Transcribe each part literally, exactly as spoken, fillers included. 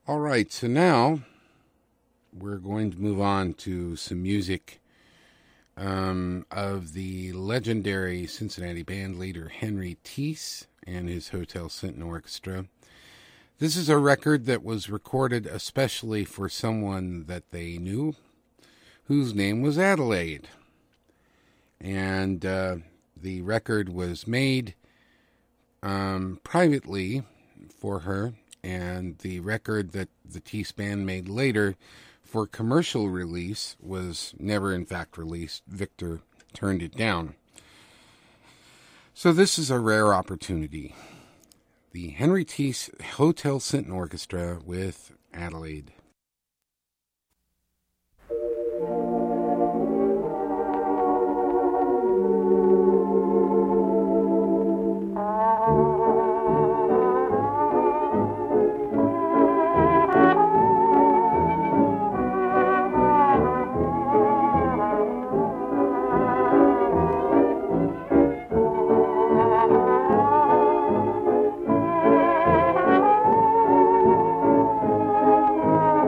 All right, so now we're going to move on to some music um, of the legendary Cincinnati band leader Henry Teese and his Hotel Sinton Orchestra. This is a record that was recorded especially for someone that they knew, whose name was Adelaide. And uh, the record was made um, privately for her, and the record that the Teese band made later for commercial release was never in fact released. Victor turned it down. So this is a rare opportunity. The Henry Teese Hotel Sinton Orchestra with Adelaide. Thank you.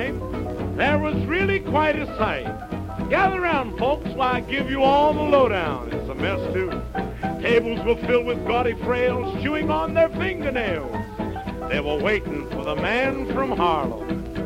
night, there was really quite a sight. Gather round, folks, while I give you all the lowdown. It's a mess, too. Tables were filled with gaudy frails, chewing on their fingernails. They were waiting for the man from Harlem.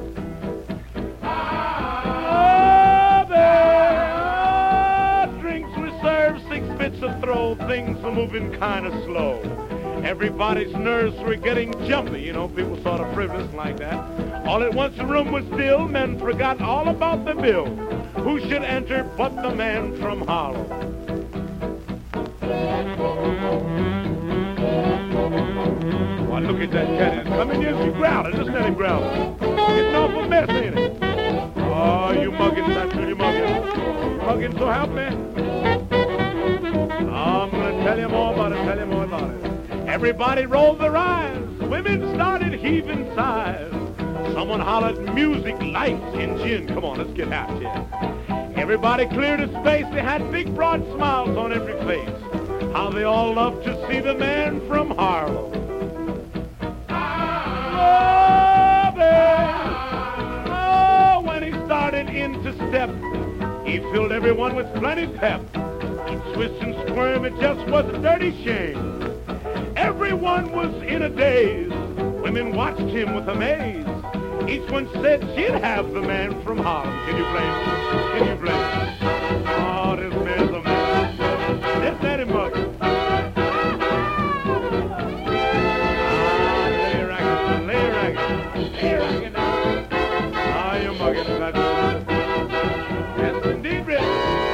Oh, there, oh, drinks were served, six bits a throw. Things were moving kind of slow. Everybody's nerves were getting jumpy, you know, people sort of frivolous like that. All at once the room was still, men forgot all about the bill. Who should enter but the man from Harlem? Why, look at that cat. Come in here, she's growling. Listen at him growling. Getting off a mess, ain't it? Oh, you muggins, I tell you muggins. Muggins, so help me. I'm going to tell you more about it, tell you more about it. Everybody rolled their eyes. Women started heaving sighs. Someone hollered, music, lights, and gin. Come on, let's get happy here. Everybody cleared his space. They had big, broad smiles on every face. How they all loved to see the man from Harlem. Oh, babe. Oh, when he started into step, he filled everyone with plenty pep. He'd twist and squirm, it just was a dirty shame. Everyone was in a daze. Women watched him with amaze. Each one said she'd have the man from Harlem. Can you blame him? Can you blame him? Oh, this man's a man. Let's let him mug it. Ah, lay ragged, lay ragged, lay ragged. Ah, you mugging. Yes, indeed, Rick.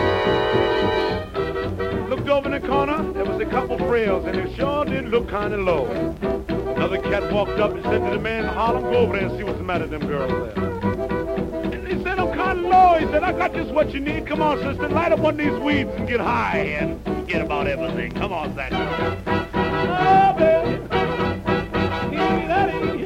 Looked over in the corner. There was a couple frails, and they sure did look kind of low. Another cat walked up and said to the man in Harlem, go over there and see what's the matter with them girls there. And he said, I'm kind of low. He said, I got just what you need. Come on, sister, light up one of these weeds and get high and get about everything. Come on, Zach. Oh, baby. Ee-da-dee.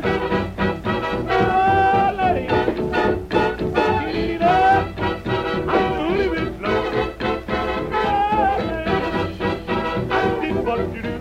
Oh, lady. Ee-da. I'm doing it slow. Oh, lady. I did what you do.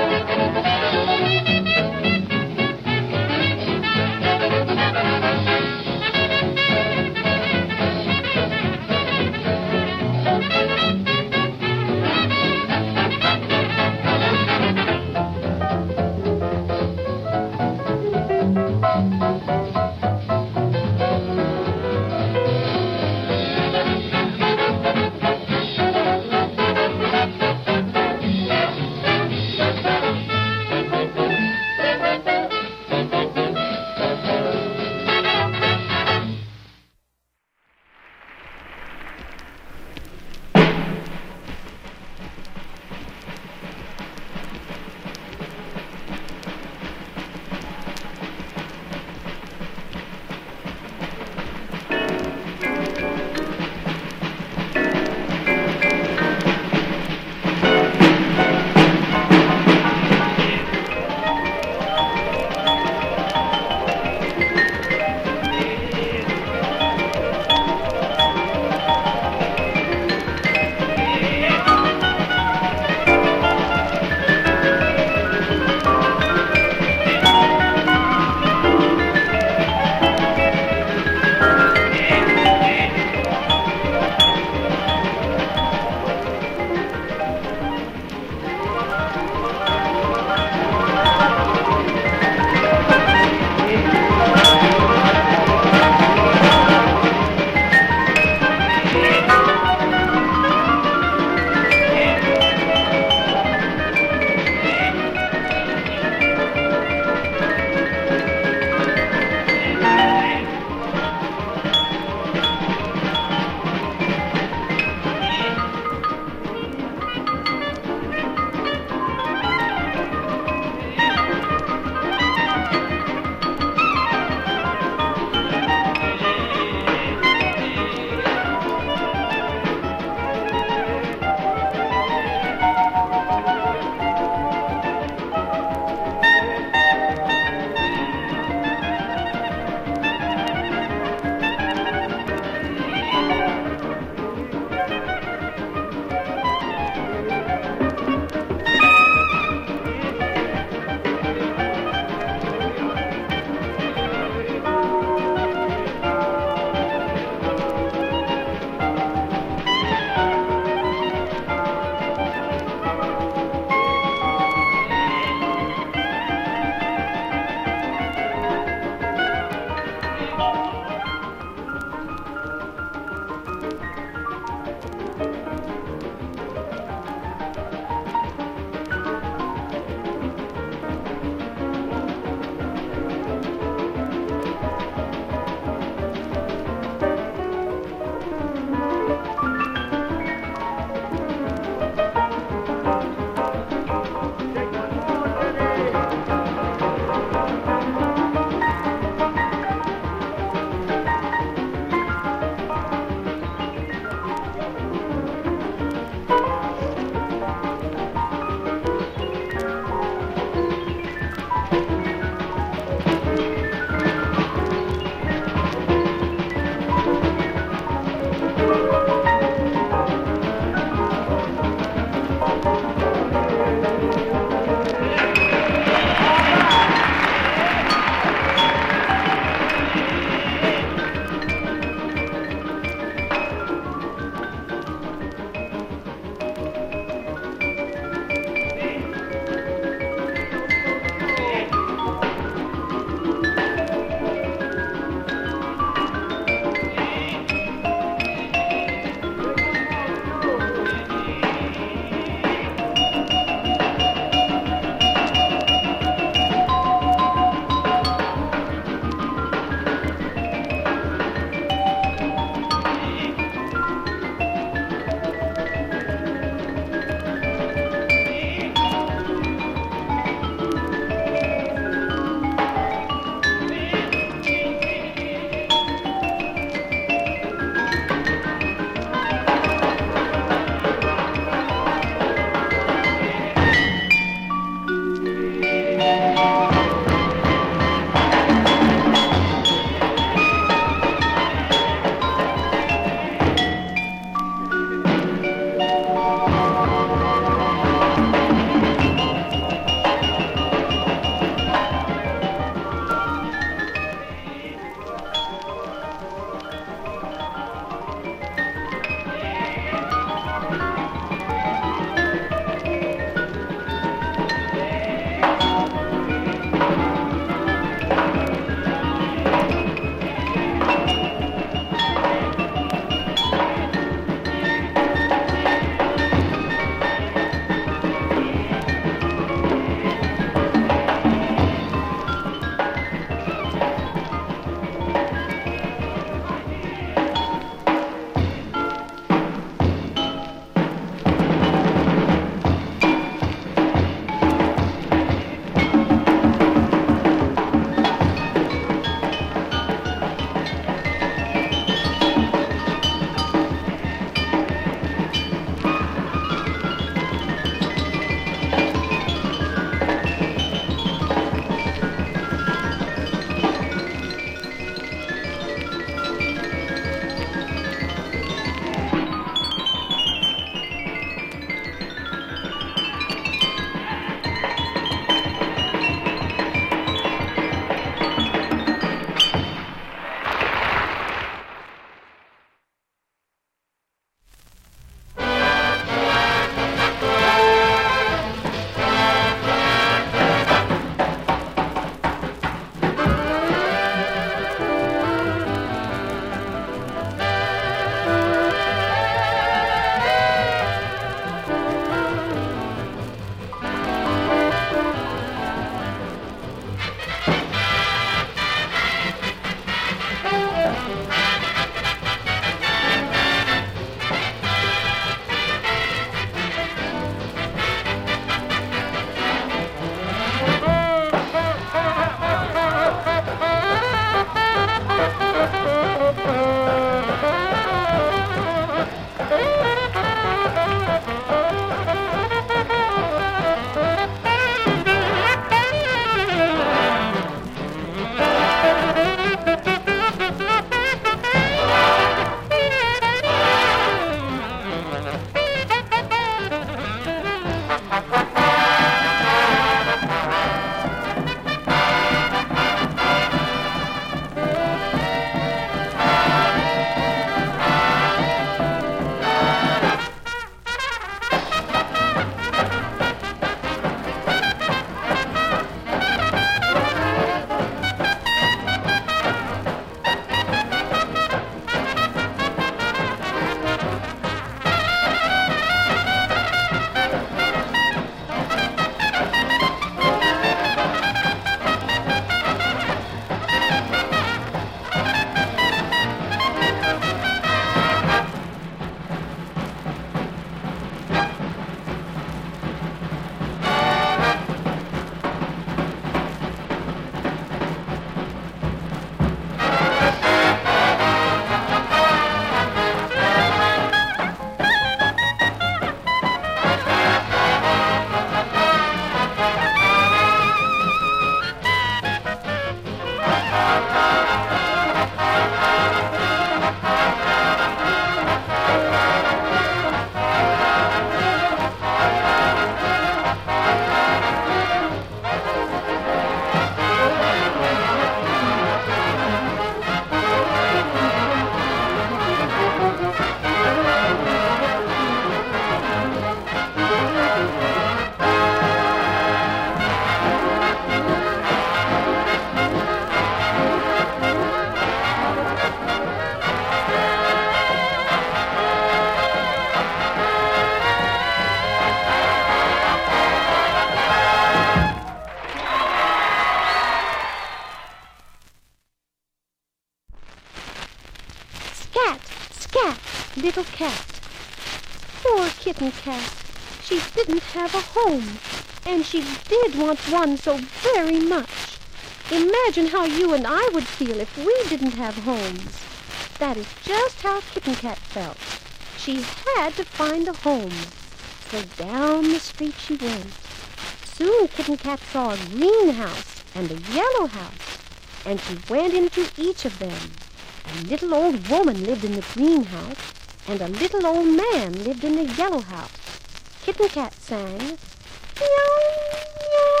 little cat. Poor Kitten Kat. She didn't have a home, and she did want one so very much. Imagine how you and I would feel if we didn't have homes. That is just how Kitten Kat felt. She had to find a home. So down the street she went. Soon Kitten Kat saw a green house and a yellow house, and she went into each of them. A little old woman lived in the green house, and a little old man lived in the yellow house. Kitten Kat sang, meow, meow,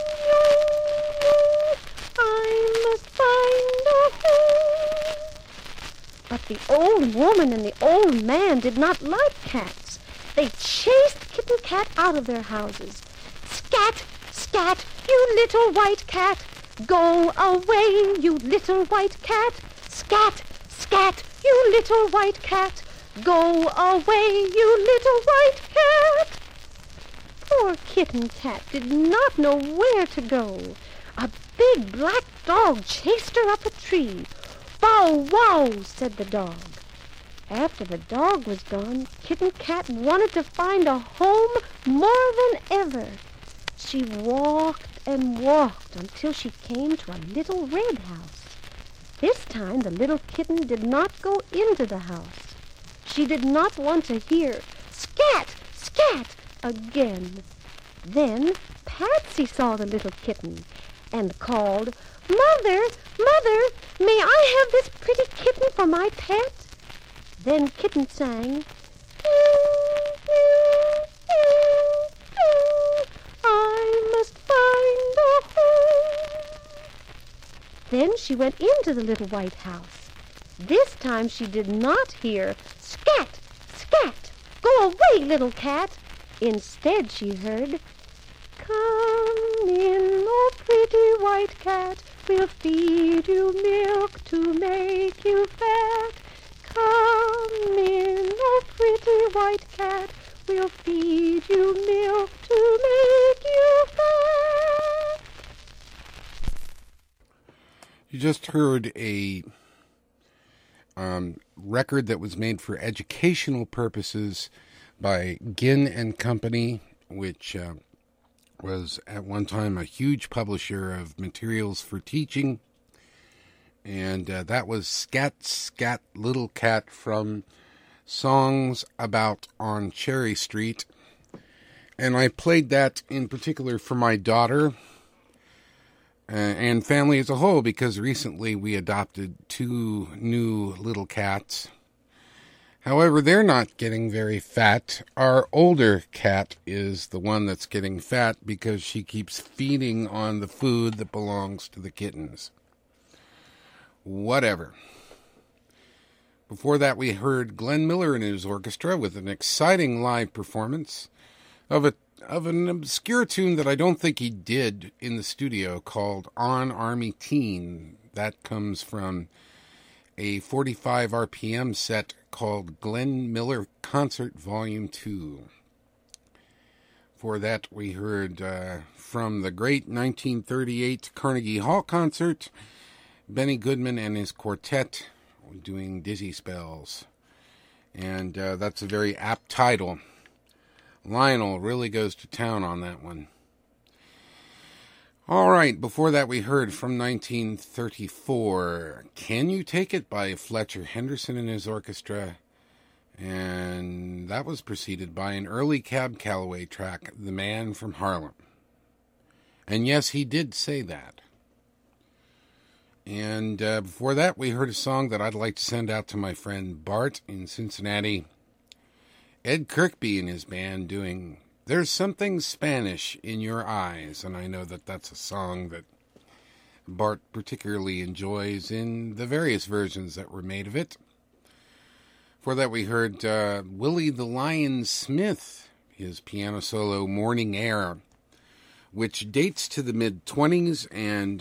meow, I must find a home. But the old woman and the old man did not like cats. They chased Kitten Kat out of their houses. Scat, scat, you little white cat. Go away, you little white cat. Scat, scat, you little white cat. Go away, you little white cat. Poor Kitten Kat did not know where to go. A big black dog chased her up a tree. Bow, wow, said the dog. After the dog was gone, Kitten Kat wanted to find a home more than ever. She walked and walked until she came to a little red house. This time the little kitten did not go into the house. She did not want to hear scat, scat again. Then Patsy saw the little kitten and called, Mother, Mother, may I have this pretty kitten for my pet? Then Kitten sang, meow, meow, meow, meow, I must find a home. Then she went into the little white house. This time she did not hear scat, scat, go away, little cat. Instead she heard, come in, oh pretty white cat, we'll feed you milk to make you fat. Come in, oh pretty white cat, we'll feed you milk to make you fat. You just heard a um, record that was made for educational purposes by Ginn and Company, which uh, was at one time a huge publisher of materials for teaching. And uh, that was Scat, Scat, Little Cat from Songs About on Cherry Street. And I played that in particular for my daughter uh, and family as a whole, because recently we adopted two new little cats. However, they're not getting very fat. Our older cat is the one that's getting fat because she keeps feeding on the food that belongs to the kittens. Whatever. Before that, we heard Glenn Miller and his orchestra with an exciting live performance of a of an obscure tune that I don't think he did in the studio called On Army Teen. That comes from a forty-five R P M set called Glenn Miller Concert Volume two. For that, we heard uh, from the great nineteen thirty-eight Carnegie Hall concert, Benny Goodman and his quartet doing Dizzy Spells. And uh, that's a very apt title. Lionel really goes to town on that one. All right, before that we heard from nineteen thirty-four, Can You Take It by Fletcher Henderson and his orchestra. And that was preceded by an early Cab Calloway track, The Man from Harlem. And yes, he did say that. And uh, before that, we heard a song that I'd like to send out to my friend Bart in Cincinnati. Ed Kirkby and his band doing There's Something Spanish in Your Eyes. And I know that that's a song that Bart particularly enjoys in the various versions that were made of it. Before that, we heard uh, Willie the Lion Smith, his piano solo Morning Air, which dates to the mid-twenties, and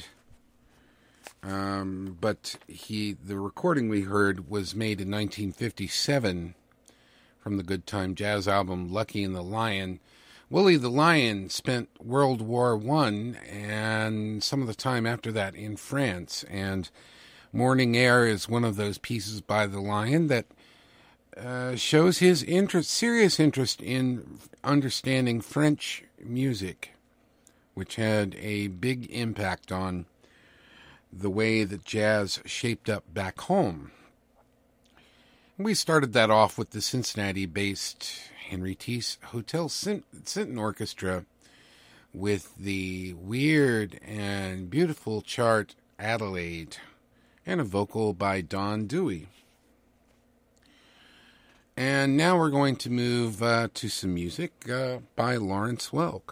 um, but he the recording we heard was made in nineteen fifty-seven from the Good Time Jazz album Lucky and the Lion. Willie the Lion spent World War One and some of the time after that in France, and Morning Air is one of those pieces by the Lion that uh, shows his interest, serious interest in understanding French music, which had a big impact on the way that jazz shaped up back home. We started that off with the Cincinnati-based Henry Teese Hotel Sinton Orchestra with the weird and beautiful chart Adelaide and a vocal by Don Dewey. And now we're going to move uh, to some music uh, by Lawrence Welk.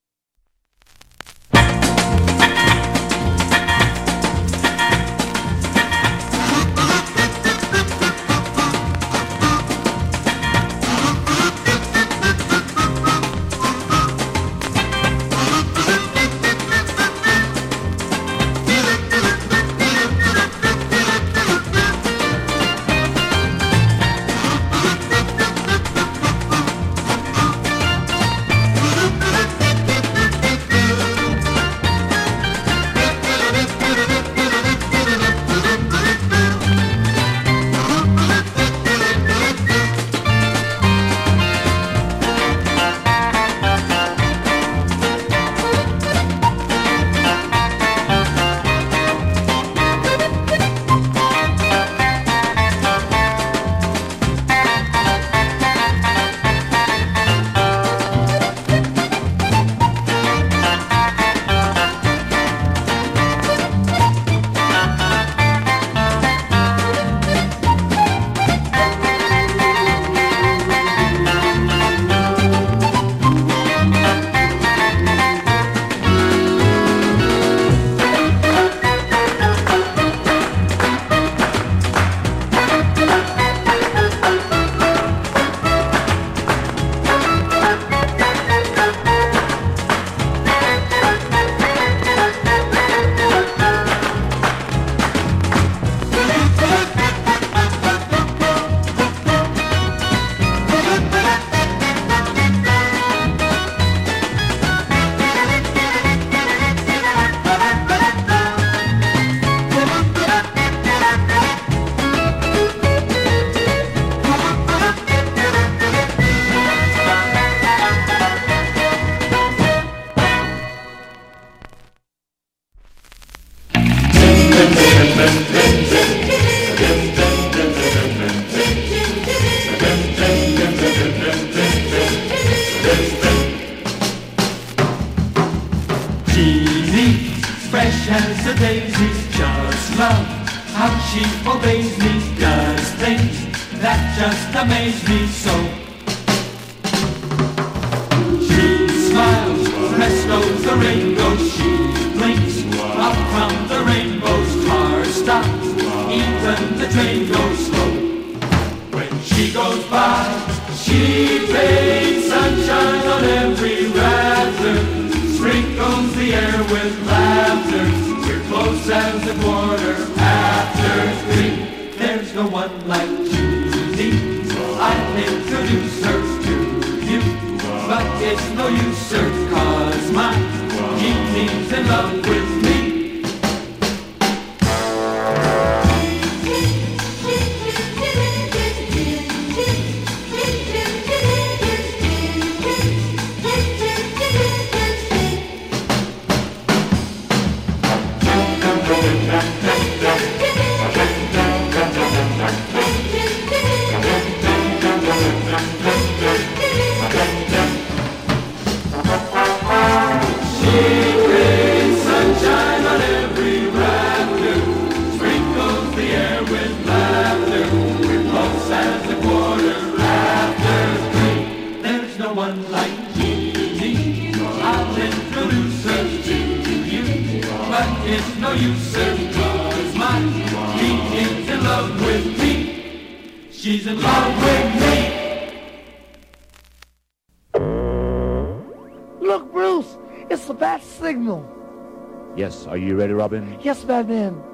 Yes, are you ready, Robin? Yes, Batman.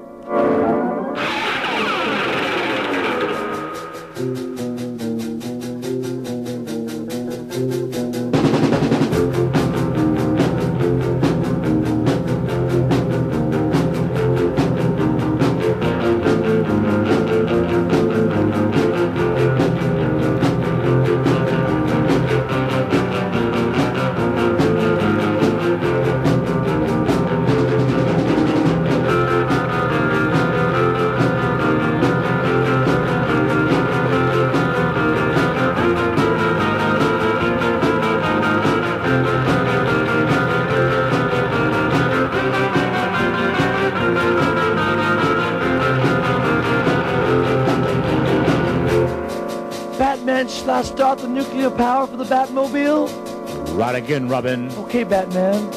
shall I start the nuclear power for the Batmobile? Right again, Robin. Okay, Batman.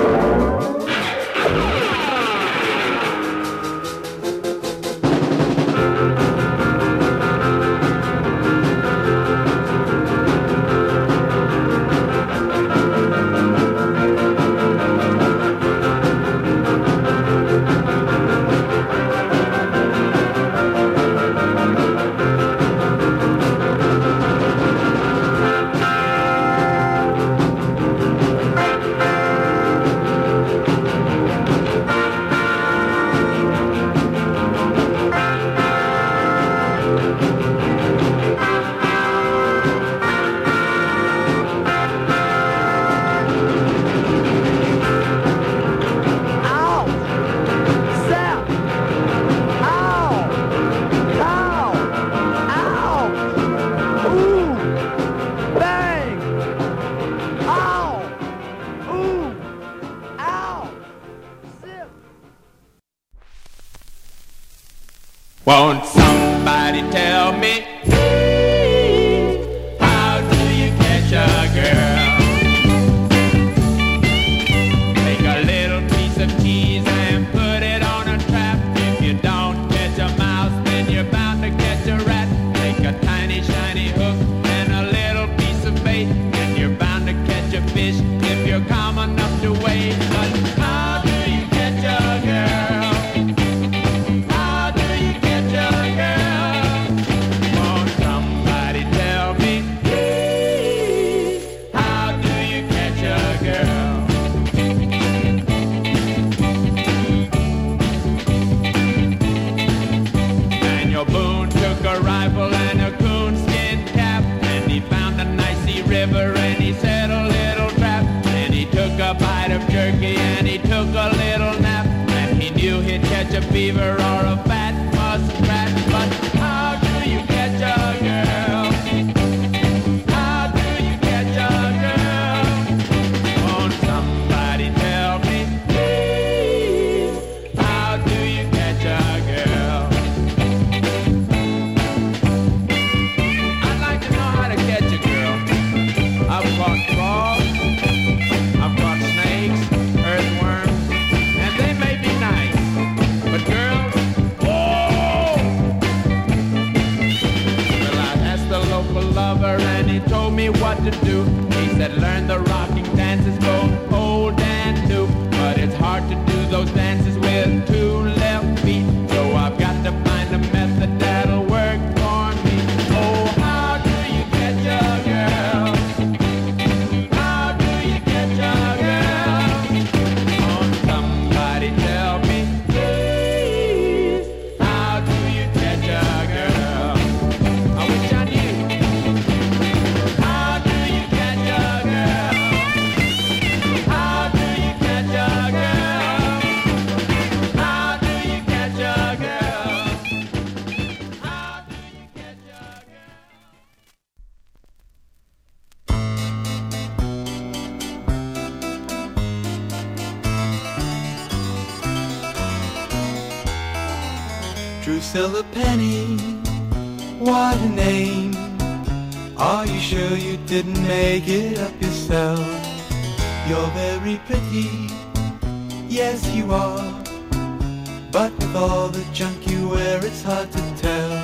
Won't somebody tell me, how do you catch a girl? Take a little piece of cheese and put it on a trap. If you don't catch a mouse, then you're bound to catch a rat. Take a tiny shiny hook and a little piece of bait, and you're bound to catch a fish if you're calm enough to wait. But how do you catch a girl? And he set a little trap, and he took a bite of jerky, and he took a little nap, and he knew he'd catch a beaver or a fat muskrat. But how do you catch a girl? How do you catch a girl? Won't somebody tell me, please? How do you catch a girl? I'd like to know how to catch a girl. I've caught frogs, I've caught snakes, earthworms, and they may be nice, but girls, whoa! Well, I asked the local lover and he told me what to do. He said learn the rocking dances, both old and new, but it's hard to do those dances with two left feet, so I've got to find a method that'll work for me. Oh, how do you catch a girl? Drusilla Penny, what a name. Are you sure you didn't make it up yourself? You're very pretty, yes you are, but with all the junk you wear it's hard to tell.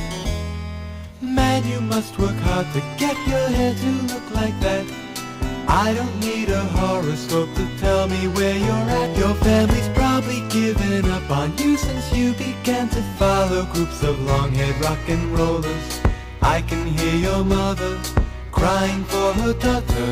Man, you must work hard to get your hair to look like that. I don't need a horoscope to tell me where you're at. Your family's probably given up on you since you began to follow groups of long-haired rock and rollers. I can hear your mother crying for her daughter.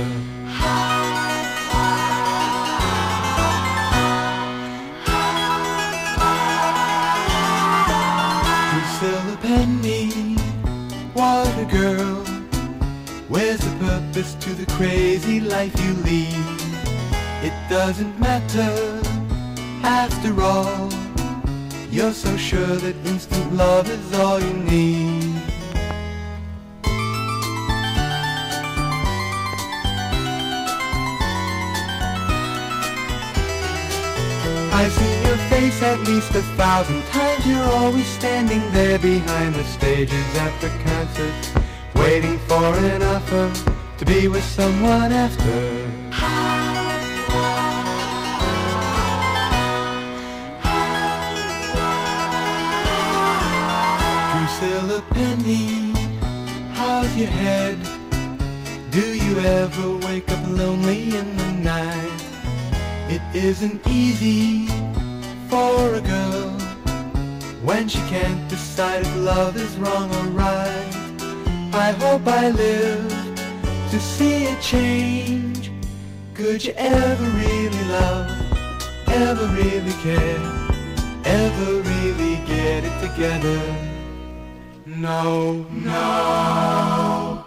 Drusilla Penny, what a girl. Where's the purpose to the crazy life you lead? It doesn't matter, after all. You're so sure that instant love is all you need. I've seen your face at least a thousand times. You're always standing there behind the stages at the concerts, waiting for an offer to be with someone after. Drusilla Penny, how's your head? Do you ever wake up lonely in the night? It isn't easy for a girl when she can't decide if love is wrong or right. I hope I live to see it change. Could you ever really love, ever really care, ever really get it together? No, no.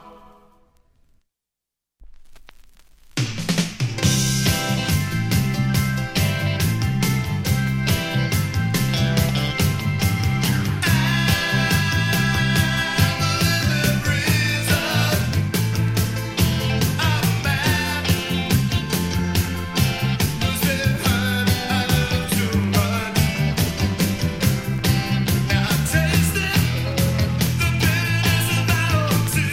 Now I tasted the bitterness of battle too.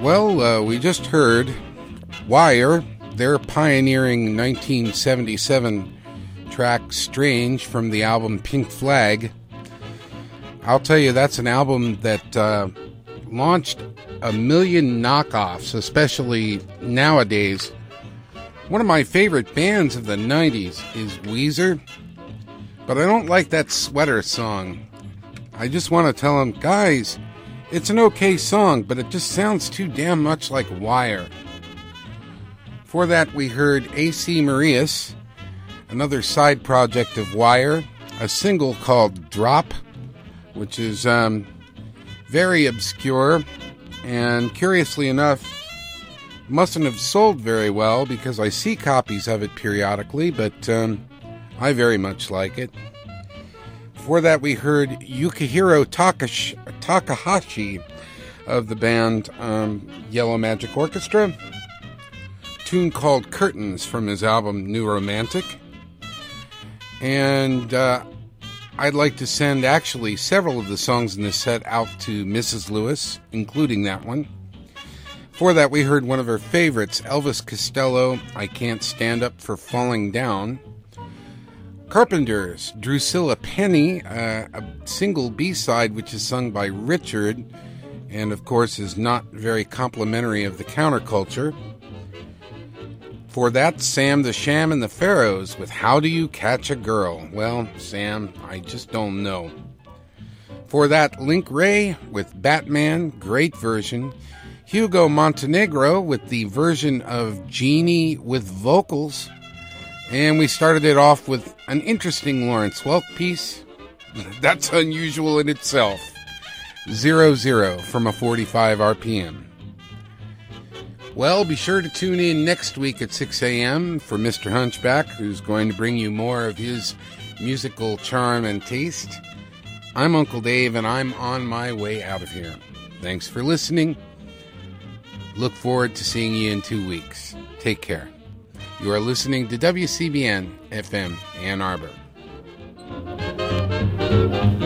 Well, uh, we just heard Wire, their pioneering nineteen seventy-seven track Strange from the album Pink Flag. I'll tell you, that's an album that uh, launched a million knockoffs, especially nowadays. One of my favorite bands of the nineties is Weezer, but I don't like that Sweater song. I just want to tell them, guys, it's an okay song, but it just sounds too damn much like Wire. For that, we heard A C Marias, another side project of Wire, a single called Drop, which is um, very obscure, and curiously enough, mustn't have sold very well because I see copies of it periodically, but um, I very much like it. Before that, we heard Yukihiro Takash- Takahashi of the band um, Yellow Magic Orchestra, a tune called Curtains from his album New Romantic. And uh, I'd like to send actually several of the songs in this set out to Missus Lewis, including that one. Before that, we heard one of her favorites, Elvis Costello, I Can't Stand Up for Falling Down. Carpenters, Drusilla Penny, uh, a single B-side which is sung by Richard, and of course is not very complimentary of the counterculture. For that, Sam the Sham and the Pharaohs with How Do You Catch a Girl? Well, Sam, I just don't know. For that, Link Ray with Batman, great version. Hugo Montenegro with the version of Genie with vocals. And we started it off with an interesting Lawrence Welk piece. That's unusual in itself. Zero Zero from a forty-five R P M. Well, be sure to tune in next week at six a.m. for Mister Hunchback, who's going to bring you more of his musical charm and taste. I'm Uncle Dave, and I'm on my way out of here. Thanks for listening. Look forward to seeing you in two weeks. Take care. You are listening to W C B N F M Ann Arbor.